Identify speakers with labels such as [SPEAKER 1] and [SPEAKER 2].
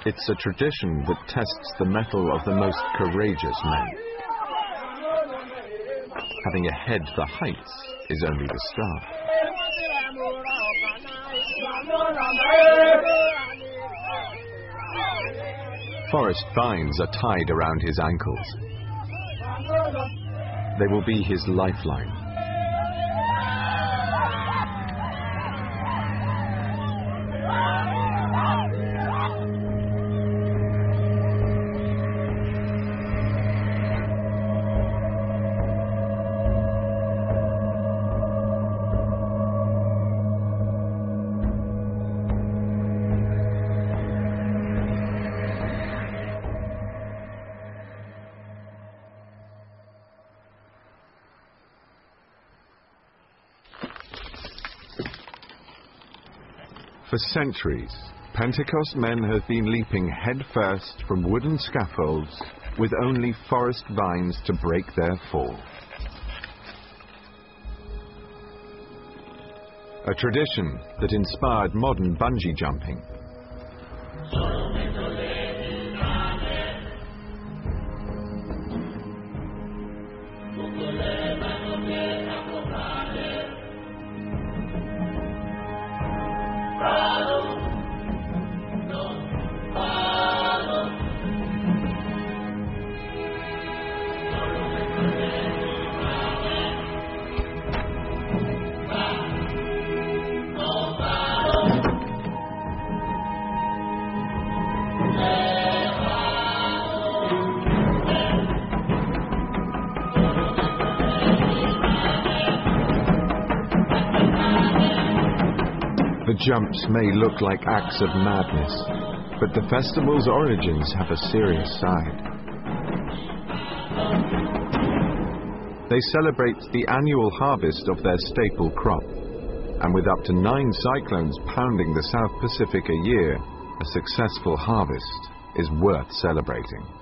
[SPEAKER 1] It's a tradition that tests the mettle of the most courageous men. Having a head for heights is only the start. Forest vines are tied around his ankles. They will be his lifeline. For centuries, Pentecost men have been leaping headfirst from wooden scaffolds with only forest vines to break their fall. A tradition that inspired modern bungee jumping. The jumps may look like acts of madness, but the festival's origins have a serious side. They celebrate the annual harvest of their staple crop, and with up to 9 cyclones pounding the South Pacific a year, a successful harvest is worth celebrating.